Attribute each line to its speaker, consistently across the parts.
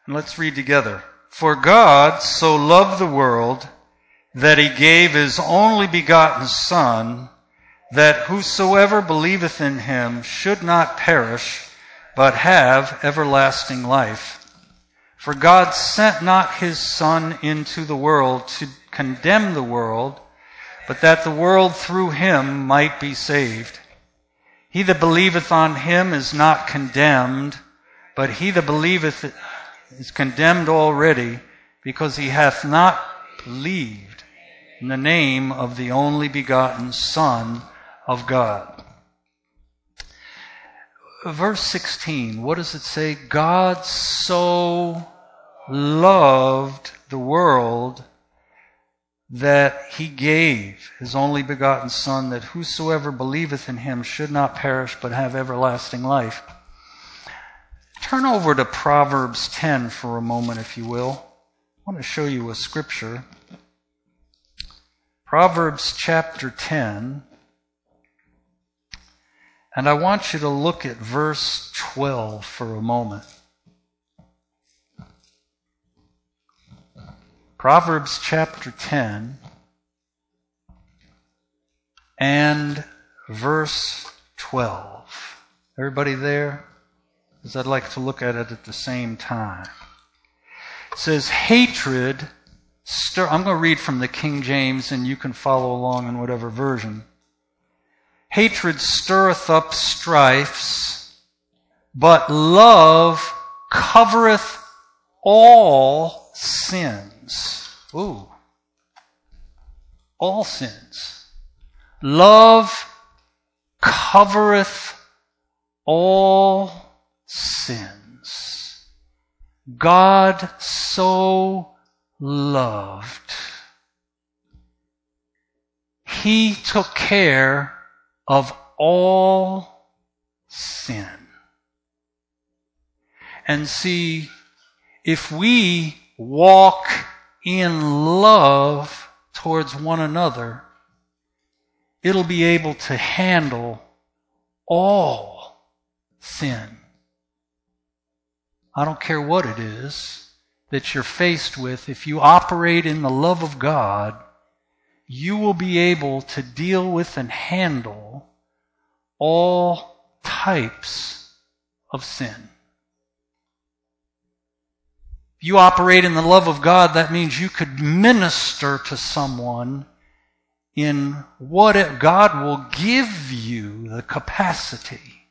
Speaker 1: And let's read together. For God so loved the world that he gave his only begotten Son, that whosoever believeth in him should not perish, but have everlasting life. For God sent not his Son into the world to condemn the world, but that the world through him might be saved. He that believeth on him is not condemned, but he that believeth is condemned already, because he hath not believed in the name of the only begotten Son of God. Verse 16, what does it say? God so loved the world that he gave his only begotten Son, that whosoever believeth in him should not perish but have everlasting life. Turn over to Proverbs 10 for a moment, if you will. I want to show you a scripture. Proverbs chapter 10. And I want you to look at verse 12 for a moment. Proverbs chapter 10 and verse 12. Everybody there? Because I'd like to look at it at the same time. It says, hatred I'm going to read from the King James, and you can follow along in whatever version. Hatred stirreth up strifes, but love covereth all sins. Ooh. All sins. Love covereth all sins. God so loved. He took care of all sin. And see, if we walk in love towards one another, it'll be able to handle all sin. I don't care what it is that you're faced with. If you operate in the love of God, you will be able to deal with and handle all types of sin. If you operate in the love of God, that means you could minister to someone in what God will give you the capacity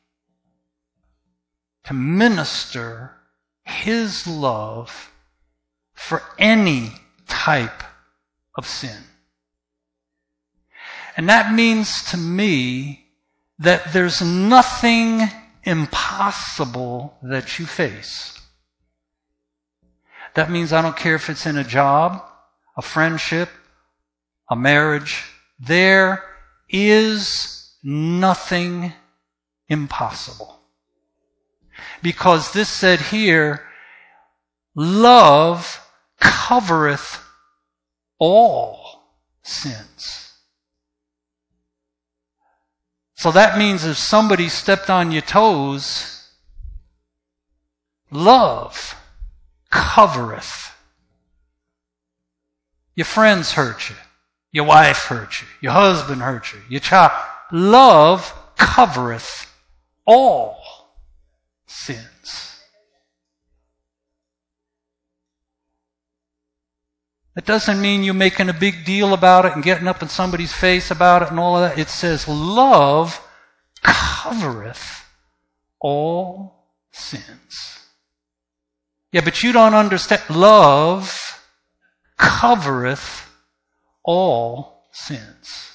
Speaker 1: to minister His love for any type of sin. And that means to me that there's nothing impossible that you face. That means I don't care if it's in a job, a friendship, a marriage. There is nothing impossible. Because this said here, love covereth all sins. So that means if somebody stepped on your toes, love covereth. Your friends hurt you. Your wife hurt you. Your husband hurt you. Your child. Love covereth all sins. It doesn't mean you making a big deal about it and getting up in somebody's face about it and all of that. It says love covereth all sins. Yeah, but you don't understand. Love covereth all sins.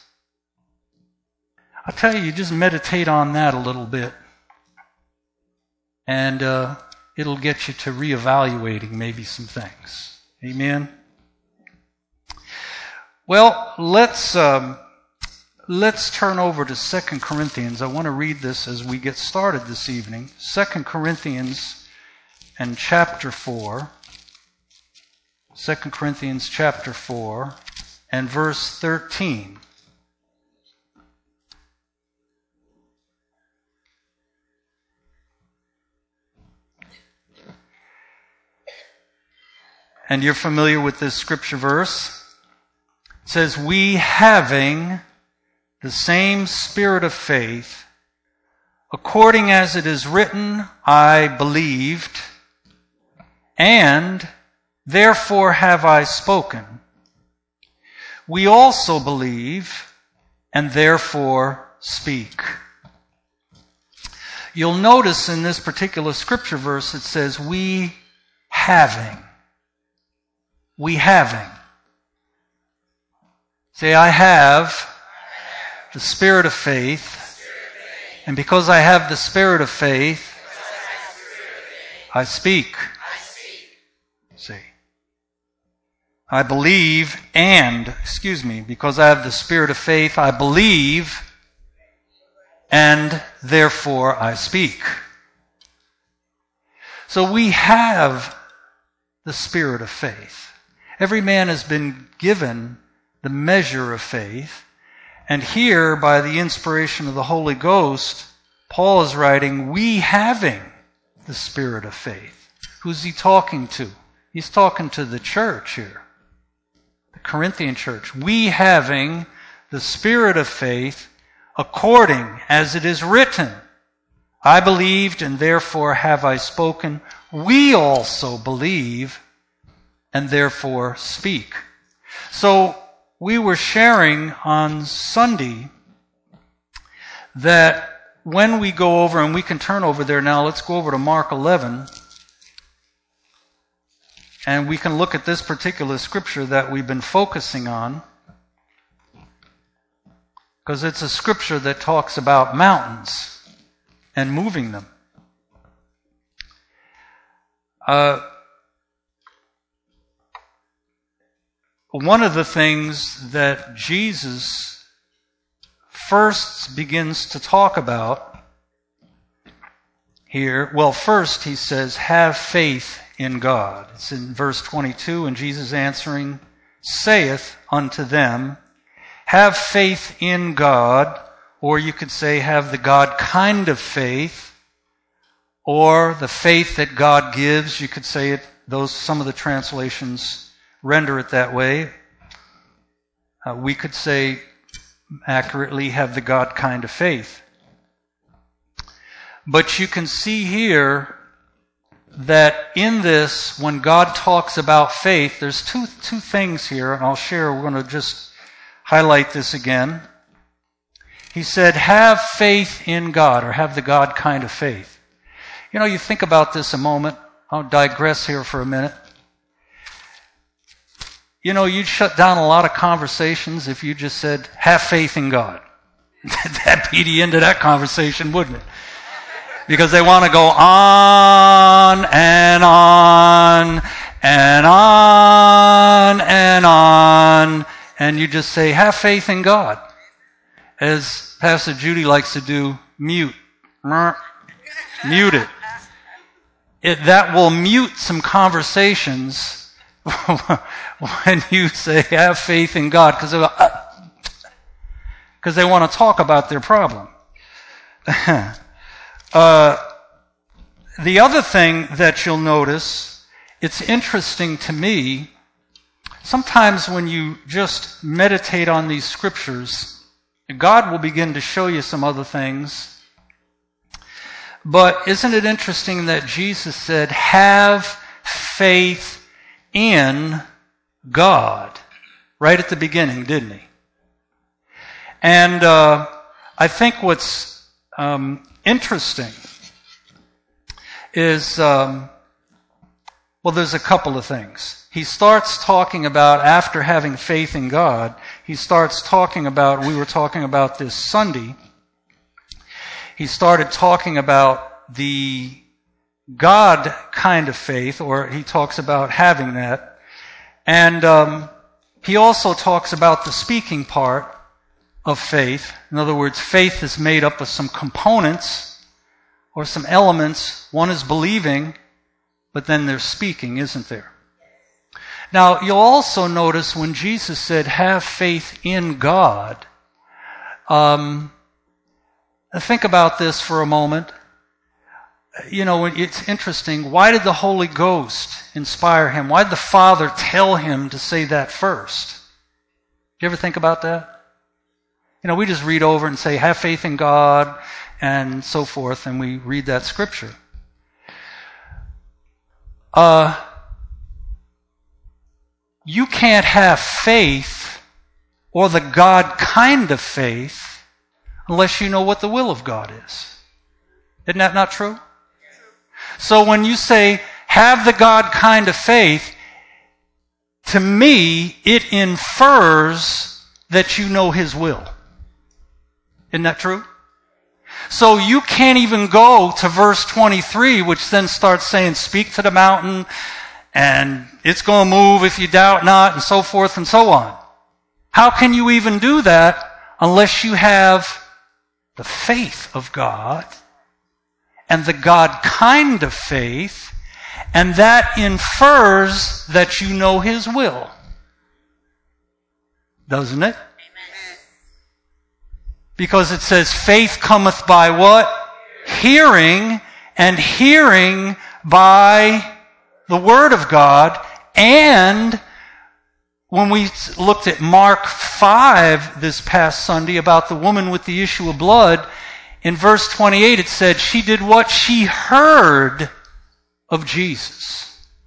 Speaker 1: I tell you, just meditate on that a little bit. And it'll get you to reevaluating maybe some things. Amen? Well, let's turn over to 2 Corinthians. I want to read this as we get started this evening. 2 Corinthians and chapter 4. 2 Corinthians chapter 4 and verse 13. and you're familiar with this scripture verse. It says, we having the same spirit of faith, according as it is written, I believed, and therefore have I spoken. We also believe, and therefore speak. You'll notice in this particular scripture verse it says, we having. We having. Say, I have the spirit of faith, and because I have the spirit of faith, I speak. See. I believe because I have the spirit of faith, I believe, and therefore I speak. So we have the spirit of faith. Every man has been given the measure of faith. And here, by the inspiration of the Holy Ghost, Paul is writing, we having the spirit of faith. Who's he talking to? He's talking to the church here, the Corinthian church. We having the spirit of faith, according as it is written, I believed and therefore have I spoken. We also believe and therefore speak. So we were sharing on Sunday that when we go over, and we can turn over there now, let's go over to Mark 11, and we can look at this particular scripture that we've been focusing on, because it's a scripture that talks about mountains and moving them. One of the things that Jesus first begins to talk about here, well, first he says, have faith in God. It's in verse 22, and Jesus answering saith unto them, have faith in God, or you could say have the God kind of faith, or the faith that God gives. You could say it, some of the translations render it that way. We could say accurately have the God kind of faith. But you can see here that in this, when God talks about faith, there's two things here, and I'll share. We're going to just highlight this again. He said, have faith in God, or have the God kind of faith. You know, you think about this a moment. I'll digress here for a minute. You know, you'd shut down a lot of conversations if you just said, have faith in God. That'd be the end of that conversation, wouldn't it? Because they want to go on and on and on and on, and you just say, have faith in God. As Pastor Judy likes to do, mute. Mute it. That will mute some conversations when you say, have faith in God, because they want to talk about their problem. The other thing that you'll notice, it's interesting to me, sometimes when you just meditate on these scriptures, God will begin to show you some other things. But isn't it interesting that Jesus said, have faith in God, right at the beginning, didn't he? And I think what's interesting is, there's a couple of things. He starts talking about, after having faith in God, he starts talking about, we were talking about this Sunday, he started talking about the God kind of faith, or he talks about having that. And he also talks about the speaking part of faith. In other words, faith is made up of some components or some elements. One is believing, but then there's speaking, isn't there? Now, you'll also notice when Jesus said, have faith in God, think about this for a moment. it's interesting. Why did the Holy Ghost inspire him? Why did the Father tell him to say that first? Do you ever think about that? We just read over and say, have faith in God and so forth, and we read that scripture. You can't have faith or the God kind of faith unless you know what the will of God is. Isn't that not true? So when you say, have the God kind of faith, to me, it infers that you know His will. Isn't that true? So you can't even go to verse 23, which then starts saying, speak to the mountain, and it's going to move if you doubt not, and so forth and so on. How can you even do that unless you have the faith of God and the God kind of faith, and that infers that you know His will? Doesn't it? Because it says, faith cometh by what? Hearing, and hearing by the Word of God. And when we looked at Mark 5 this past Sunday about the woman with the issue of blood, in verse 28 it said she did what? She heard of Jesus.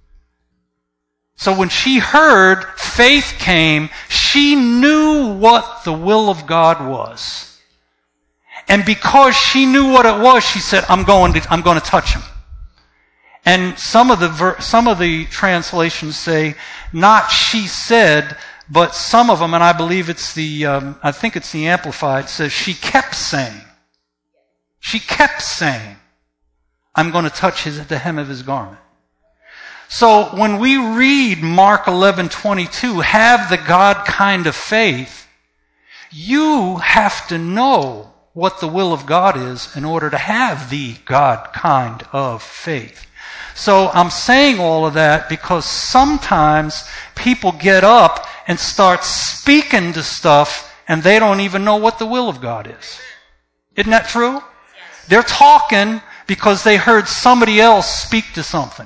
Speaker 1: So when she heard, faith came. She knew what the will of God was. And because she knew what it was, she said, I'm going to touch him. And some of the translations say, not she said, but some of them, and I believe it's I think it's the Amplified, says she kept saying. She kept saying, I'm going to touch the hem of his garment. So when we read Mark 11:22, have the God kind of faith, you have to know what the will of God is in order to have the God kind of faith. So I'm saying all of that because sometimes people get up and start speaking to stuff and they don't even know what the will of God is. Isn't that true? Yes. They're talking because they heard somebody else speak to something.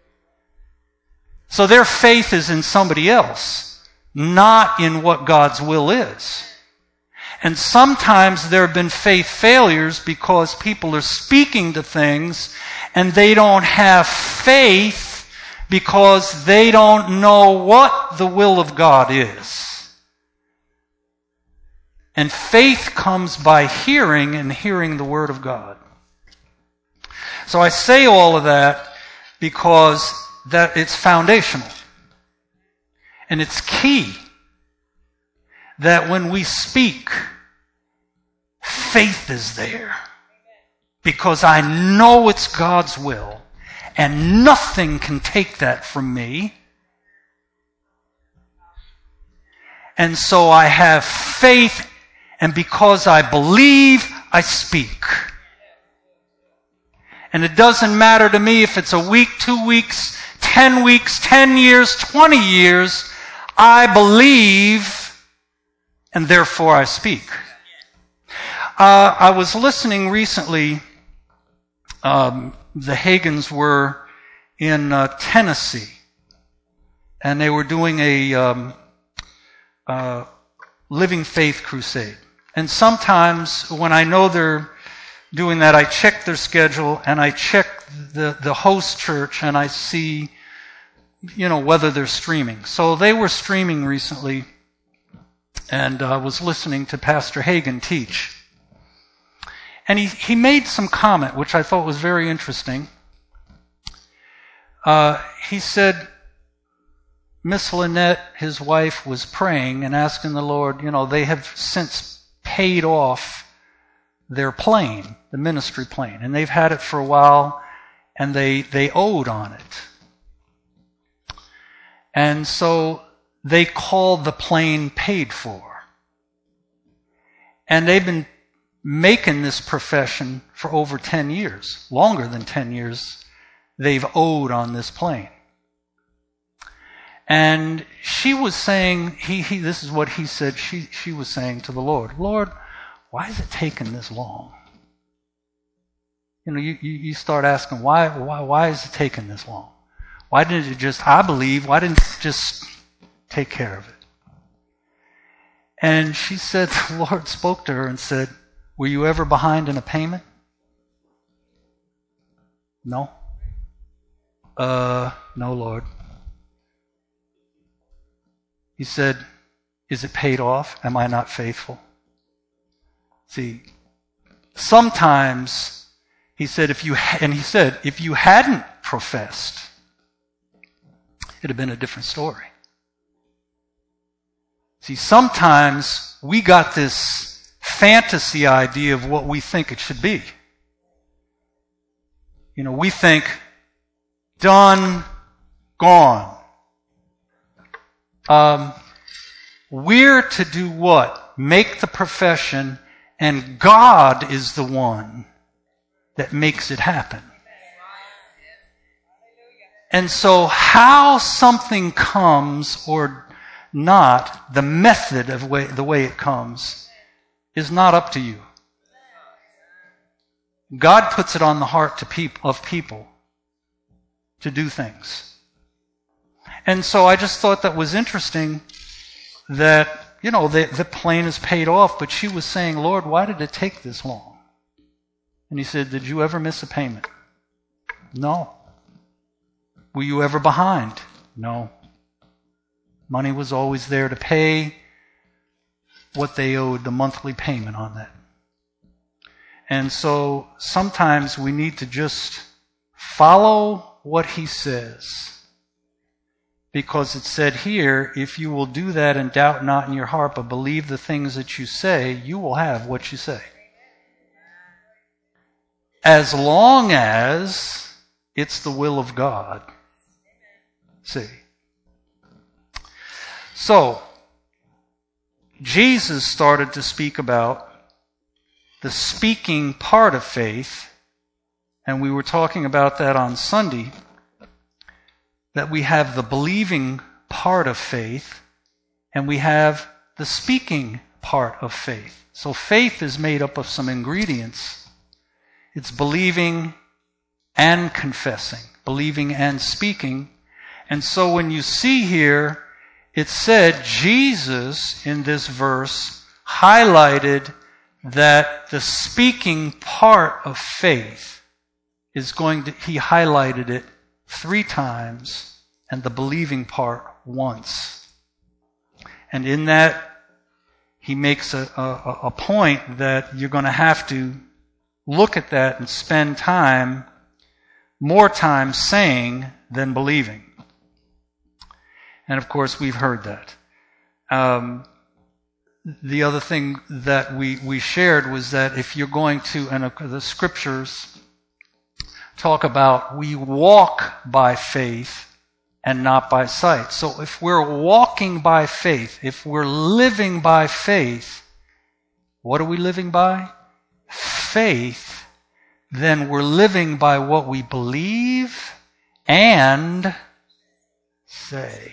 Speaker 1: So their faith is in somebody else, not in what God's will is. And sometimes there have been faith failures because people are speaking to things and they don't have faith because they don't know what the will of God is. And faith comes by hearing, and hearing the Word of God. So I say all of that because that it's foundational. And it's key that when we speak, faith is there. Because I know it's God's will, and nothing can take that from me. And so I have faith, and because I believe, I speak. And it doesn't matter to me if it's a week, 2 weeks, 10 weeks, 10 years, 20 years, I believe, and therefore I speak. I was listening recently. The Hagins were in Tennessee, and they were doing a Living Faith crusade. And sometimes when I know they're doing that, I check their schedule and I check the host church and I see, whether they're streaming. So they were streaming recently, and I was listening to Pastor Hagin teach. And he made some comment, which I thought was very interesting. He said, Miss Lynette, his wife, was praying and asking the Lord, they have since paid off their plane, the ministry plane, and they've had it for a while, and they owed on it. And so they called the plane paid for. And they've been making this profession for over 10 years, longer than 10 years, they've owed on this plane. And she was saying, this is what he said, she was saying to the Lord, Lord, why is it taking this long? you start asking, why is it taking this long? Why didn't it just take care of it? And she said, the Lord spoke to her and said, were you ever behind in a payment? No. No, Lord. He said, is it paid off? Am I not faithful? See, sometimes, he said, if you hadn't professed, it'd have been a different story. See, sometimes we got this fantasy idea of what we think it should be. We think, done, gone. We're to do what? Make the profession, and God is the one that makes it happen. And so how something comes or not, the method of the way it comes, is not up to you. God puts it on the heart of people to do things. And so I just thought that was interesting that, the plane is paid off, but she was saying, Lord, why did it take this long? And he said, did you ever miss a payment? No. Were you ever behind? No. Money was always there to pay what they owed, the monthly payment on that. And so sometimes we need to just follow what he says. Because it said here, if you will do that and doubt not in your heart, but believe the things that you say, you will have what you say. As long as it's the will of God. See. So, Jesus started to speak about the speaking part of faith, and we were talking about that on Sunday, that we have the believing part of faith, and we have the speaking part of faith. So faith is made up of some ingredients. It's believing and confessing, believing and speaking. And so when you see here, it said Jesus in this verse highlighted that the speaking part of faith he highlighted it 3 times and the believing part once. And in that, he makes a point that you're going to have to look at that and spend more time saying than believing. And of course, we've heard that. The other thing that we shared was that if you're going to, and the scriptures talk about we walk by faith and not by sight. So if we're walking by faith, if we're living by faith, what are we living by? Faith. Then we're living by what we believe and say.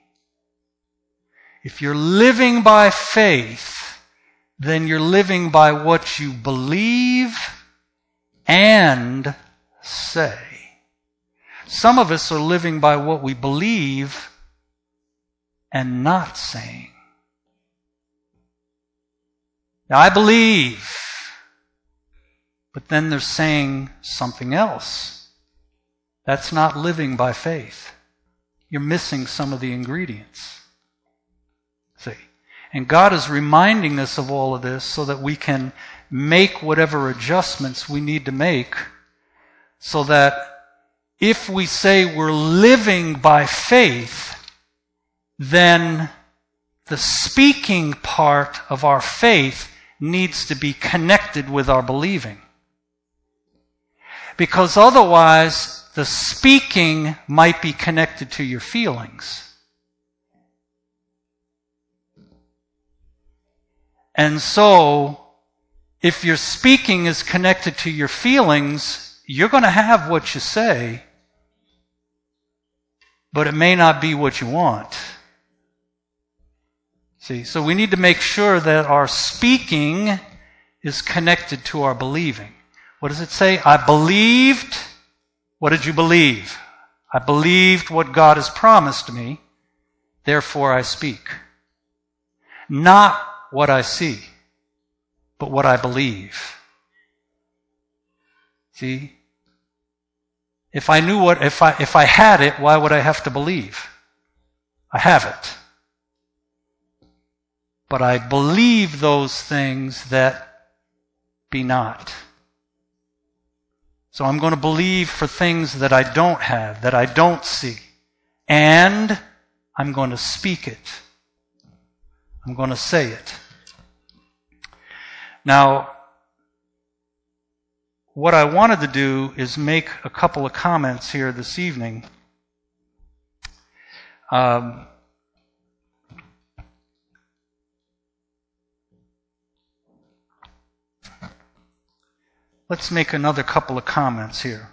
Speaker 1: If you're living by faith, then you're living by what you believe and say. Some of us are living by what we believe and not saying. Now, I believe, but then they're saying something else. That's not living by faith. You're missing some of the ingredients. See? And God is reminding us of all of this so that we can make whatever adjustments we need to make, so that if we say we're living by faith, then the speaking part of our faith needs to be connected with our believing. Because otherwise, the speaking might be connected to your feelings. And so, if your speaking is connected to your feelings, you're going to have what you say, but it may not be what you want. See, so we need to make sure that our speaking is connected to our believing. What does it say? I believed. What did you believe? I believed what God has promised me, therefore I speak. Not what I see, but what I believe. See? If I knew if I had it, why would I have to believe? I have it. But I believe those things that be not. So I'm going to believe for things that I don't have, that I don't see. And I'm going to speak it. I'm going to say it. Now, what I wanted to do is make a couple of comments here this evening. Let's make another couple of comments here.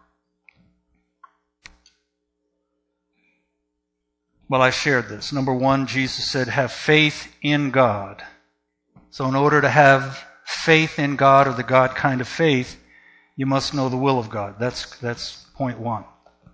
Speaker 1: Well, I shared this. Number one, Jesus said, have faith in God. So in order to have faith in God, or the God kind of faith, you must know the will of God. That's point one.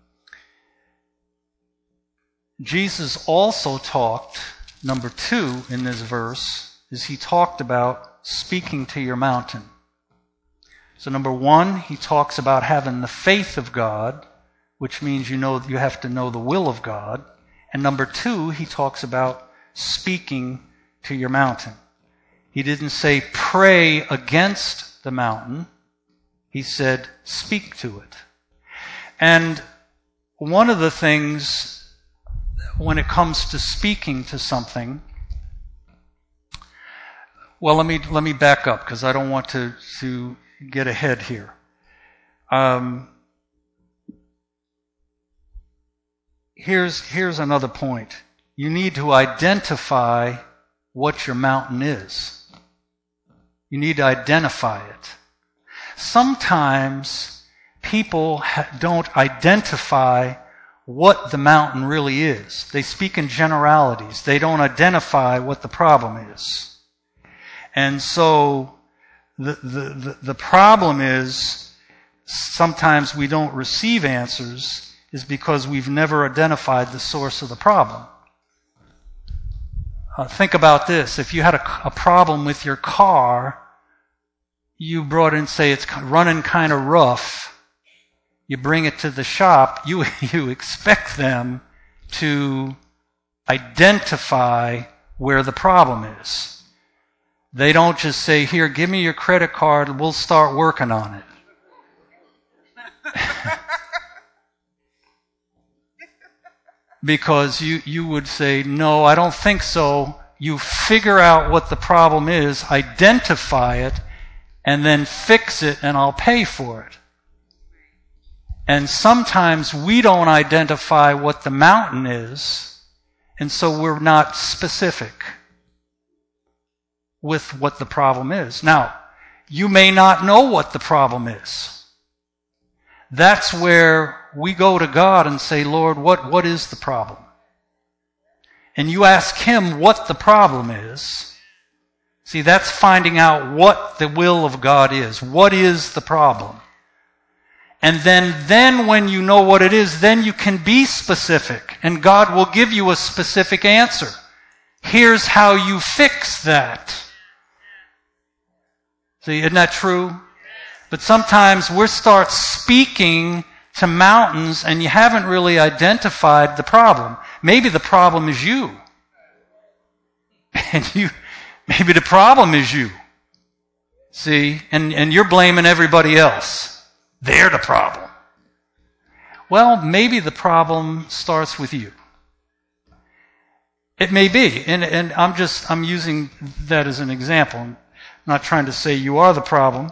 Speaker 1: Jesus also talked, number two in this verse, is he talked about speaking to your mountain. So number one, he talks about having the faith of God, which means you have to know the will of God. And number two, he talks about speaking to your mountain. He didn't say pray against the mountain. He said speak to it. And one of the things when it comes to speaking to something, well, let me back up because I don't want to get ahead here. Here's another point. You need to identify what your mountain is. You need to identify it. Sometimes people don't identify what the mountain really is. They speak in generalities. They don't identify what the problem is. And so the problem is sometimes we don't receive answers is because we've never identified the source of the problem. Think about this. If you had a problem with your car, you brought in, say it's running kind of rough, you bring it to the shop, you expect them to identify where the problem is. They don't just say, here, give me your credit card, we'll start working on it. Because you would say, no, I don't think so. You figure out what the problem is, identify it, and then fix it, and I'll pay for it. And sometimes we don't identify what the mountain is, and so we're not specific with what the problem is. Now, you may not know what the problem is. That's where we go to God and say, Lord, what is the problem? And you ask Him what the problem is. See, that's finding out what the will of God is. What is the problem? And then when you know what it is, then you can be specific. And God will give you a specific answer. Here's how you fix that. See, isn't that true? But sometimes we start speaking to mountains and you haven't really identified the problem. Maybe the problem is you. And maybe the problem is you. See? And you're blaming everybody else. They're the problem. Well, maybe the problem starts with you. It may be. And I'm using that as an example. I'm not trying to say you are the problem.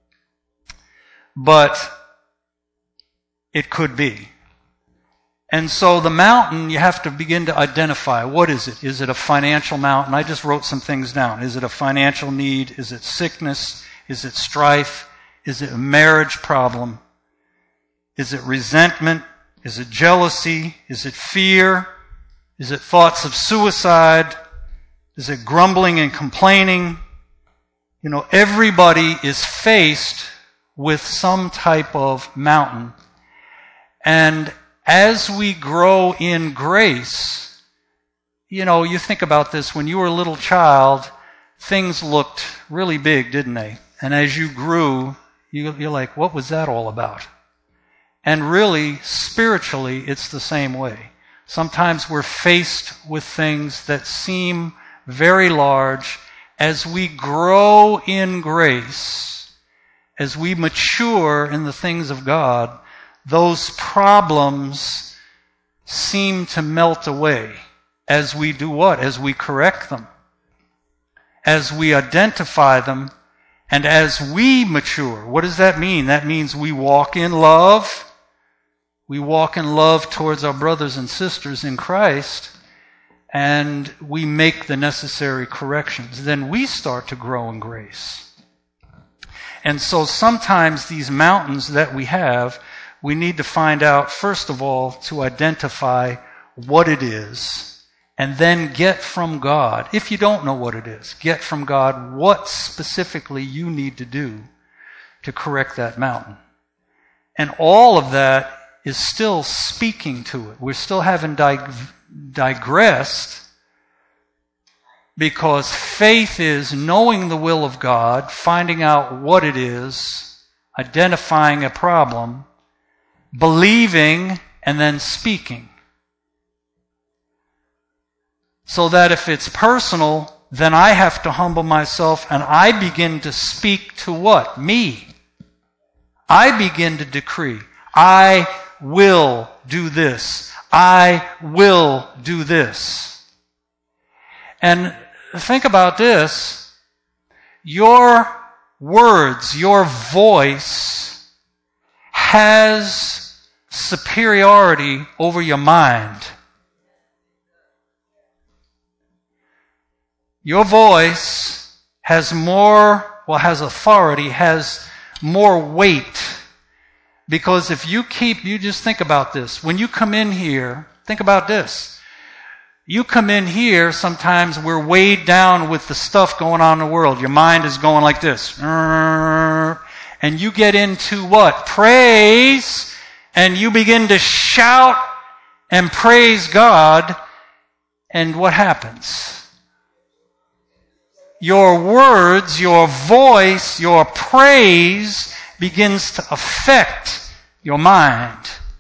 Speaker 1: But it could be. And so the mountain, you have to begin to identify. What is it? Is it a financial mountain? I just wrote some things down. Is it a financial need? Is it sickness? Is it strife? Is it a marriage problem? Is it resentment? Is it jealousy? Is it fear? Is it thoughts of suicide? Is it grumbling and complaining? You know, everybody is faced with some type of mountain. And as we grow in grace, you think about this, when you were a little child, things looked really big, didn't they? And as you grew, you're like, what was that all about? And really, spiritually, it's the same way. Sometimes we're faced with things that seem very large. As we grow in grace, as we mature in the things of God, those problems seem to melt away as we do what? As we correct them, as we identify them, and as we mature. What does that mean? That means we walk in love. We walk in love towards our brothers and sisters in Christ, and we make the necessary corrections. Then we start to grow in grace. And so sometimes these mountains that we have, we need to find out, first of all, to identify what it is, and then get from God, if you don't know what it is, get from God what specifically you need to do to correct that mountain. And all of that is still speaking to it. We're still having digressed, because faith is knowing the will of God, finding out what it is, identifying a problem, believing, and then speaking. So that if it's personal, then I have to humble myself and I begin to speak to what? Me. I begin to decree. I will do this. I will do this. And think about this. Your words, your voice has superiority over your mind. Your voice has has authority, has more weight. Because if you just think about this. When you come in here, think about this. You come in here, sometimes we're weighed down with the stuff going on in the world. Your mind is going like this. And you get into what? Praise. And you begin to shout and praise God. And what happens? Your words, your voice, your praise begins to affect your mind.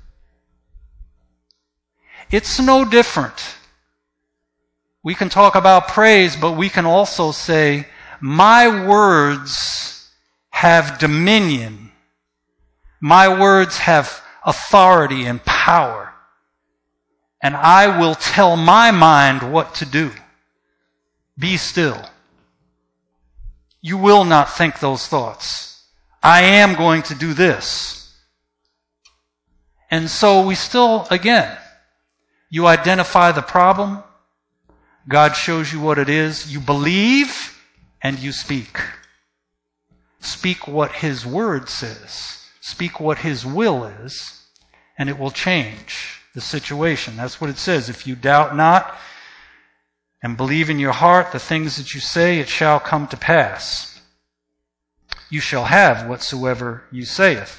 Speaker 1: It's no different. We can talk about praise, but we can also say, my words have dominion. My words have authority and power. And I will tell my mind what to do. Be still. You will not think those thoughts. I am going to do this. And so we still, again, you identify the problem. God shows you what it is. You believe and you speak. Speak what His Word says. Speak what His will is, and it will change the situation. That's what it says. If you doubt not and believe in your heart the things that you say, it shall come to pass. You shall have whatsoever you saith.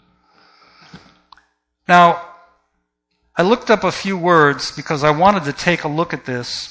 Speaker 1: Now, I looked up a few words because I wanted to take a look at this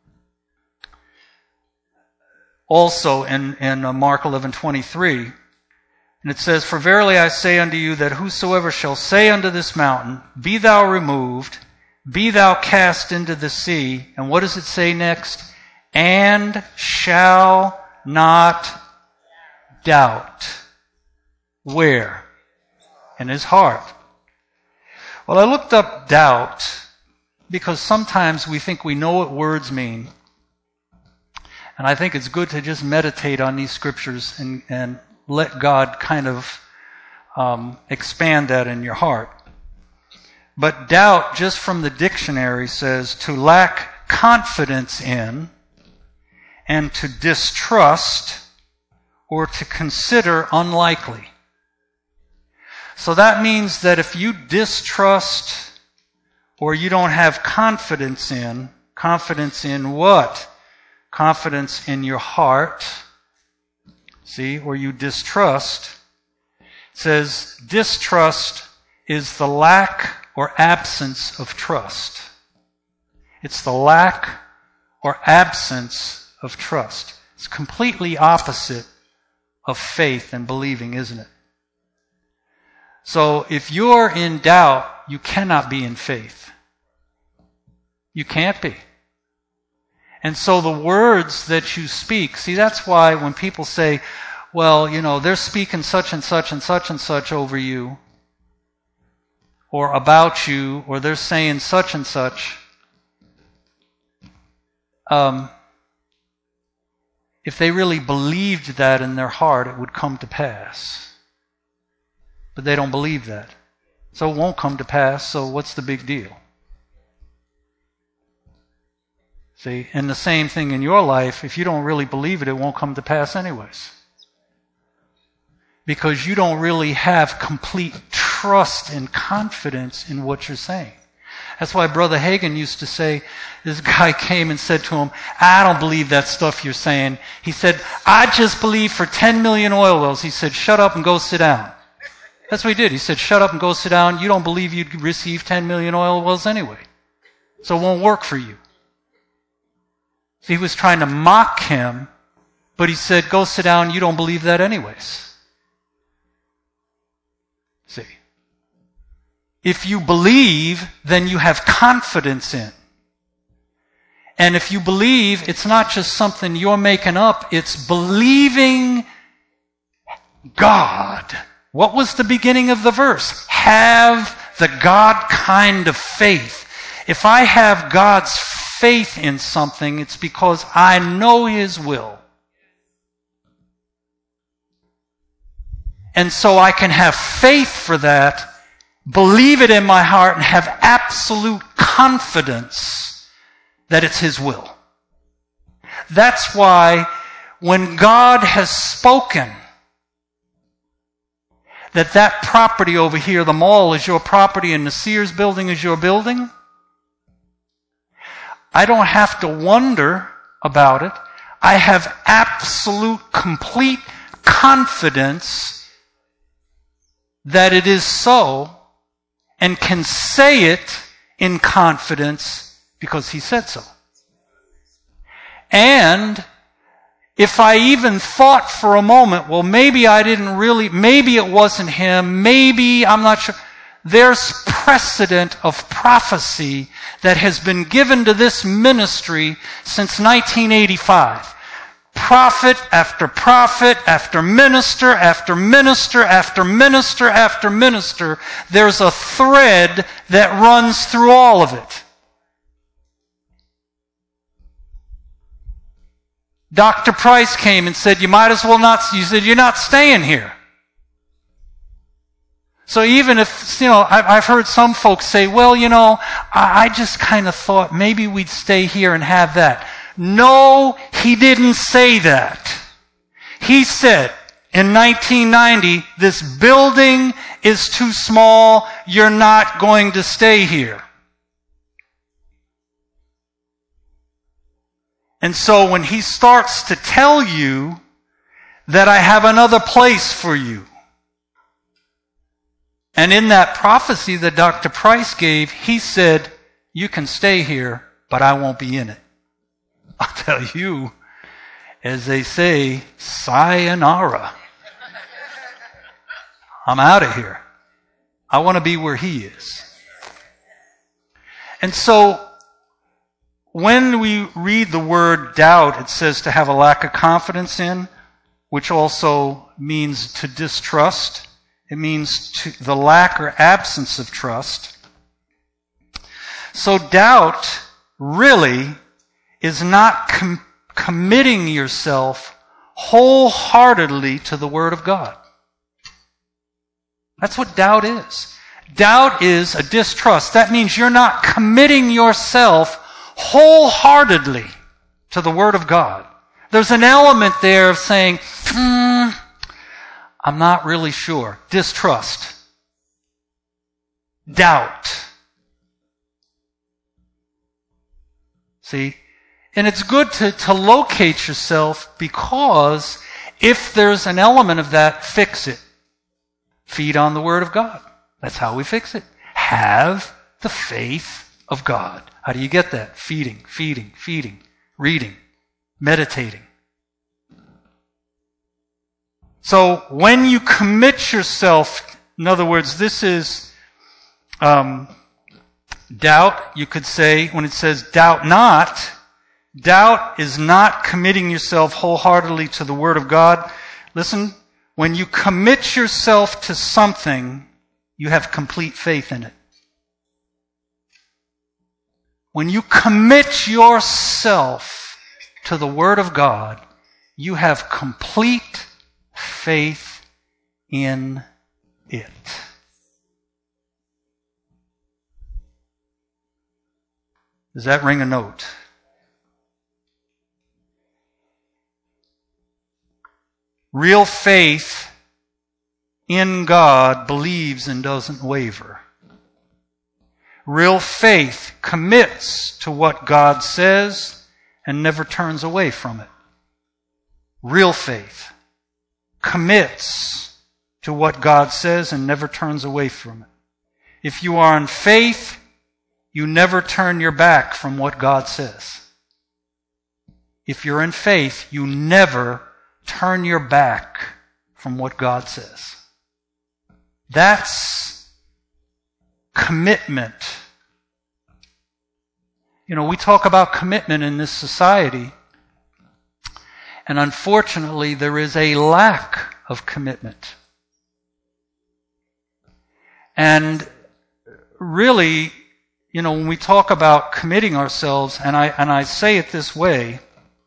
Speaker 1: also in Mark 11:23. And it says, "For verily I say unto you that whosoever shall say unto this mountain, Be thou removed, be thou cast into the sea," and what does it say next? "And shall not doubt." Where? In his heart. Well, I looked up doubt because sometimes we think we know what words mean. And I think it's good to just meditate on these scriptures and let God kind of expand that in your heart. But doubt, just from the dictionary, says to lack confidence in and to distrust or to consider unlikely. So that means that if you distrust or you don't have confidence in what? Confidence in your heart, see, or you distrust, says distrust is the lack or absence of trust. It's the lack or absence of trust. It's completely opposite of faith and believing, isn't it? So if you're in doubt, you cannot be in faith. You can't be. And so the words that you speak, see, that's why when people say, well, they're speaking such and such and such and such over you, or about you, or they're saying such and such, if they really believed that in their heart, it would come to pass. But they don't believe that. So it won't come to pass, so what's the big deal? See, and the same thing in your life, if you don't really believe it, it won't come to pass anyways. Because you don't really have complete trust and confidence in what you're saying. That's why Brother Hagin used to say, this guy came and said to him, I don't believe that stuff you're saying. He said, I just believe for 10 million oil wells. He said, shut up and go sit down. That's what he did. He said, shut up and go sit down. You don't believe you'd receive 10 million oil wells anyway. So it won't work for you. So he was trying to mock him, but he said, go sit down. You don't believe that anyways. See. If you believe, then you have confidence in. And if you believe, it's not just something you're making up, it's believing God. What was the beginning of the verse? Have the God kind of faith. If I have God's faith in something, it's because I know His will. And so I can have faith for that, believe it in my heart, and have absolute confidence that it's His will. That's why when God has spoken that property over here, the mall, is your property and the Sears building is your building, I don't have to wonder about it. I have absolute, complete confidence that it is so, and can say it in confidence because He said so. And if I even thought for a moment, well, maybe it wasn't him, maybe, I'm not sure. There's precedent of prophecy that has been given to this ministry since 1985. Prophet after prophet, after minister, after minister, after minister, after minister, there's a thread that runs through all of it. Dr. Price came and said, you said, you're not staying here. So even if, I've heard some folks say, well, I just kind of thought maybe we'd stay here and have that. No, he didn't say that. He said in 1990, this building is too small, you're not going to stay here. And so when he starts to tell you that I have another place for you, and in that prophecy that Dr. Price gave, he said, you can stay here, but I won't be in it. I'll tell you, as they say, sayonara. I'm out of here. I want to be where He is. And so, when we read the word doubt, it says to have a lack of confidence in, which also means to distrust. It means the lack or absence of trust. So doubt really is not committing yourself wholeheartedly to the Word of God. That's what doubt is. Doubt is a distrust. That means you're not committing yourself wholeheartedly to the Word of God. There's an element there of saying, I'm not really sure. Distrust. Doubt. See? And it's good to locate yourself, because if there's an element of that, fix it. Feed on the Word of God. That's how we fix it. Have the faith of God. How do you get that? Feeding, reading, meditating. So when you commit yourself, in other words, this is doubt. You could say, when it says doubt not, doubt is not committing yourself wholeheartedly to the Word of God. Listen, when you commit yourself to something, you have complete faith in it. When you commit yourself to the Word of God, you have complete faith in it. Does that ring a note? Real faith in God believes and doesn't waver. Real faith commits to what God says and never turns away from it. Real faith commits to what God says and never turns away from it. If you are in faith, you never turn your back from what God says. If you're in faith, you never turn your back from what God says. That's commitment. You know, we talk about commitment in this society, and unfortunately there is a lack of commitment. And really, you know, when we talk about committing ourselves, and I say it this way,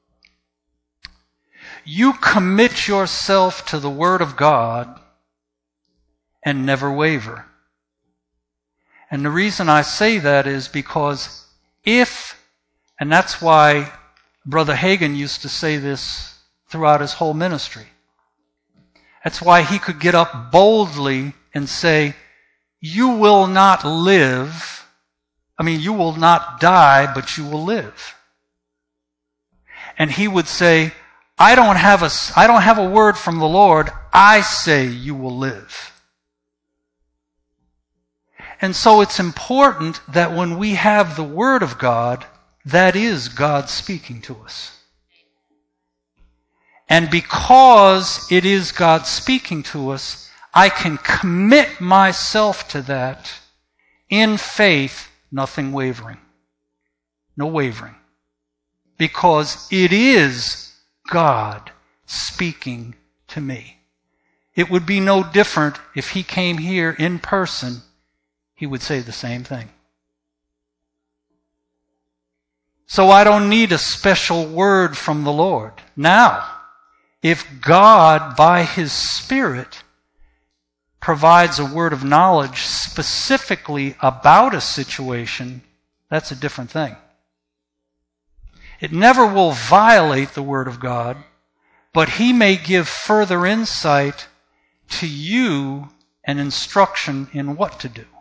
Speaker 1: you commit yourself to the Word of God and never waver. And the reason I say that is because and that's why Brother Hagin used to say this throughout his whole ministry. That's why he could get up boldly and say, you will not die, but you will live. And he would say, I don't have a word from the Lord. I say you will live. And so it's important that when we have the Word of God, that is God speaking to us. And because it is God speaking to us, I can commit myself to that in faith, nothing wavering. No wavering. Because it is God speaking to me. It would be no different if He came here in person. He would say the same thing. So I don't need a special word from the Lord. Now, if God, by His Spirit, provides a word of knowledge specifically about a situation, that's a different thing. It never will violate the Word of God, but He may give further insight to you and instruction in what to do.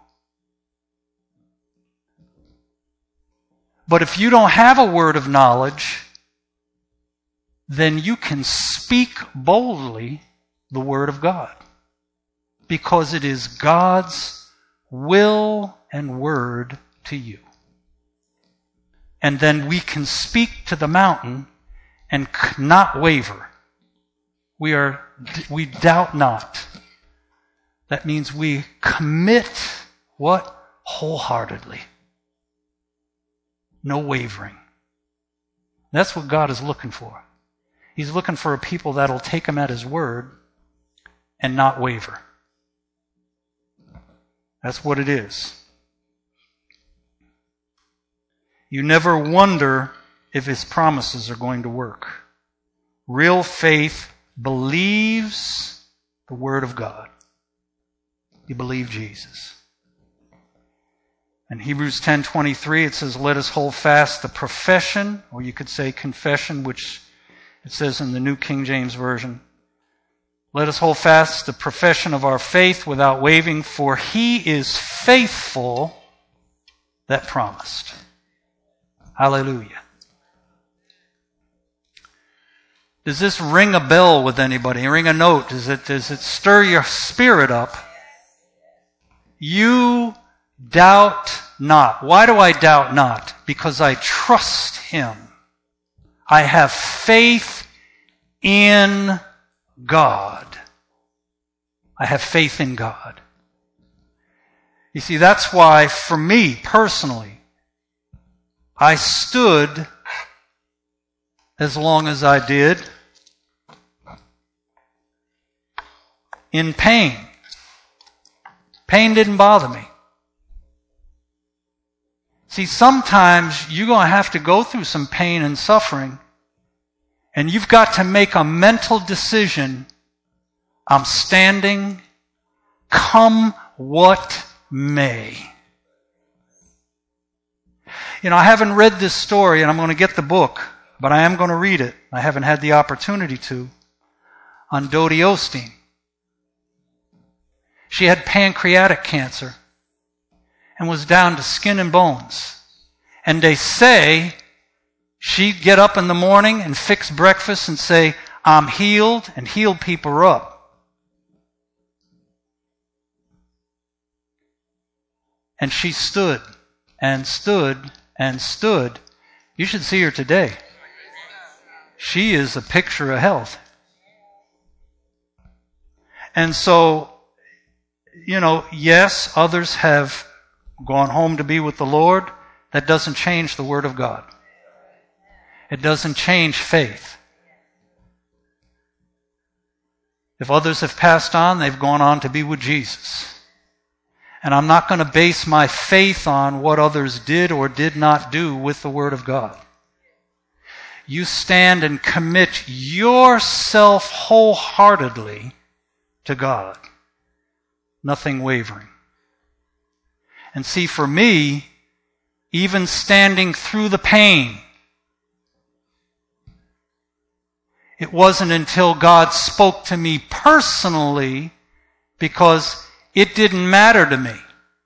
Speaker 1: But if you don't have a word of knowledge, then you can speak boldly the Word of God. Because it is God's will and word to you. And then we can speak to the mountain and not waver. We doubt not. That means we commit what? Wholeheartedly. No wavering. That's what God is looking for. He's looking for a people that'll take Him at His word and not waver. That's what it is. You never wonder if His promises are going to work. Real faith believes the Word of God. You believe Jesus. In Hebrews 10:23, it says, let us hold fast the profession, or you could say confession, which it says in the New King James Version. Let us hold fast the profession of our faith without wavering, for He is faithful that promised. Hallelujah. Does this ring a bell with anybody? Ring a note? Does it stir your spirit up? You doubt not. Why do I doubt not? Because I trust Him. I have faith in God. I have faith in God. You see, that's why, for me personally, I stood as long as I did in pain. Pain didn't bother me. See, sometimes you're going to have to go through some pain and suffering, and you've got to make a mental decision. I'm standing, come what may. You know, I haven't read this story, and I'm going to get the book, but I am going to read it. I haven't had the opportunity to. On Dodie Osteen. She had pancreatic cancer and was down to skin and bones. And they say she'd get up in the morning and fix breakfast and say, I'm healed, and heal people up. And she stood and stood and stood. You should see her today. She is a picture of health. And so, you know, yes, others have gone home to be with the Lord. That doesn't change the Word of God. It doesn't change faith. If others have passed on, they've gone on to be with Jesus. And I'm not going to base my faith on what others did or did not do with the Word of God. You stand and commit yourself wholeheartedly to God. Nothing wavering. And see, for me, even standing through the pain, it wasn't until God spoke to me personally, because it didn't matter to me.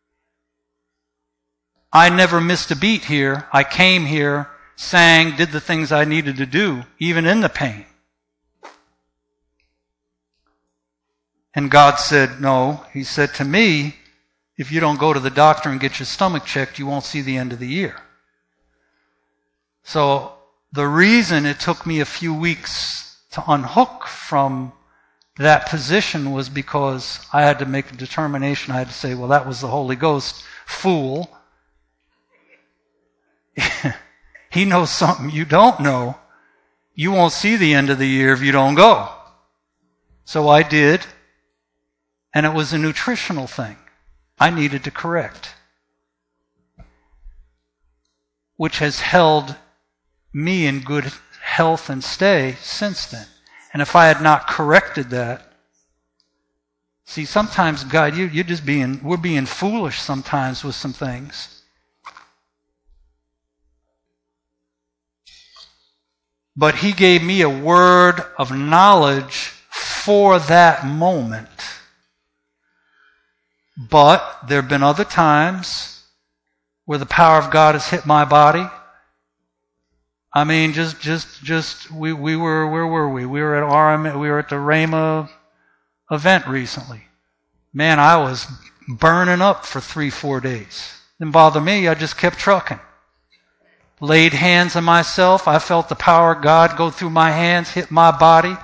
Speaker 1: I never missed a beat here. I came here, sang, did the things I needed to do, even in the pain. And God said, no. He said to me, if you don't go to the doctor and get your stomach checked, you won't see the end of the year. So the reason it took me a few weeks to unhook from that position was because I had to make a determination. I had to say, well, that was the Holy Ghost, fool. He knows something you don't know. You won't see the end of the year if you don't go. So I did. And it was a nutritional thing I needed to correct, which has held me in good health and stay since then. And if I had not corrected that, see, sometimes, God, we're being foolish sometimes with some things. But He gave me a word of knowledge for that moment. But there have been other times where the power of God has hit my body. I mean, we were, where were we? We were at the Rhema event recently. Man, I was burning up for 3-4 days. Didn't bother me. I just kept trucking. Laid hands on myself. I felt the power of God go through my hands, hit my body.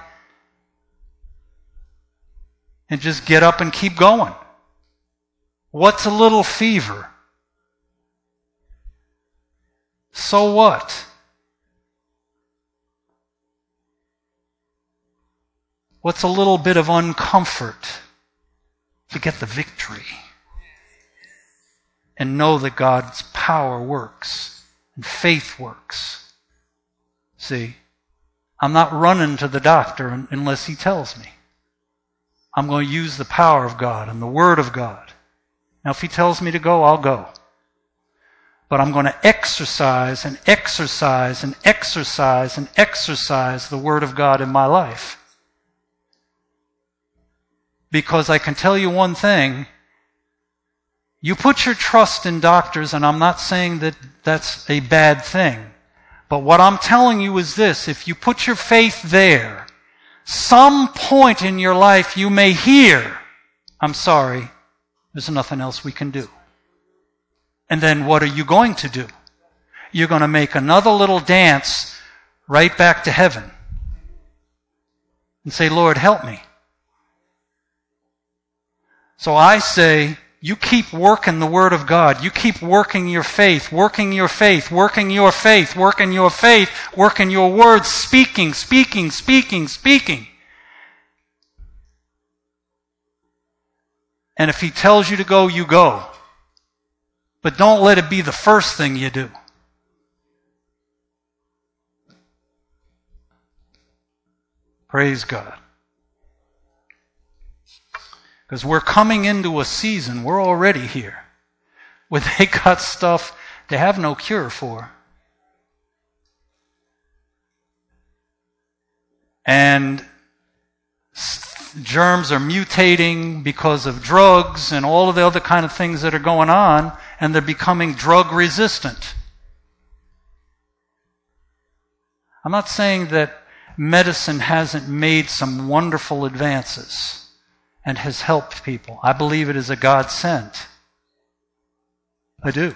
Speaker 1: And just get up and keep going. What's a little fever? So what? What's a little bit of uncomfort to get the victory? And know that God's power works and faith works. See, I'm not running to the doctor unless He tells me. I'm going to use the power of God and the Word of God. Now, if He tells me to go, I'll go. But I'm going to exercise and exercise and exercise and exercise the Word of God in my life. Because I can tell you one thing, you put your trust in doctors, and I'm not saying that that's a bad thing. But what I'm telling you is this: if you put your faith there, some point in your life you may hear, I'm sorry, There's nothing else we can do. And then what are you going to do? You're going to make another little dance right back to heaven and say, Lord, help me. So I say, you keep working the Word of God. You keep working your faith, working your faith, working your faith, working your faith, working your words, speaking. And if He tells you to go, you go. But don't let it be the first thing you do. Praise God. Because we're coming into a season, we're already here, where they got stuff they have no cure for. And germs are mutating because of drugs and all of the other kind of things that are going on, and they're becoming drug resistant. I'm not saying that medicine hasn't made some wonderful advances and has helped people. I believe it is a God sent. I do.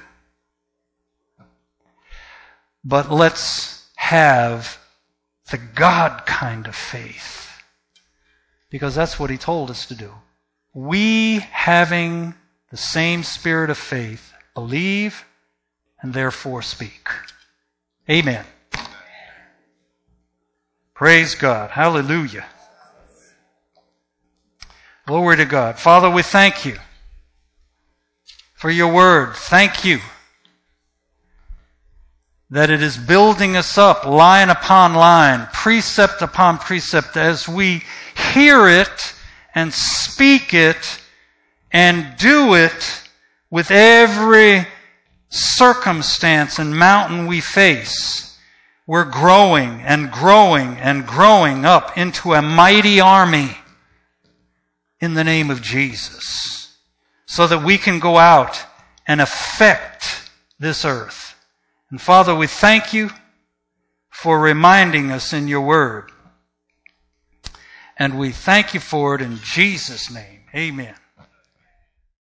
Speaker 1: But let's have the God kind of faith, because that's what He told us to do. We, having the same spirit of faith, believe and therefore speak. Amen. Praise God. Hallelujah. Glory to God. Father, we thank You for Your Word. Thank You that it is building us up line upon line, precept upon precept, as we hear it and speak it and do it with every circumstance and mountain we face. We're growing and growing and growing up into a mighty army in the name of Jesus, so that we can go out and affect this earth. And Father, we thank You for reminding us in Your Word. And we thank You for it in Jesus' name. Amen.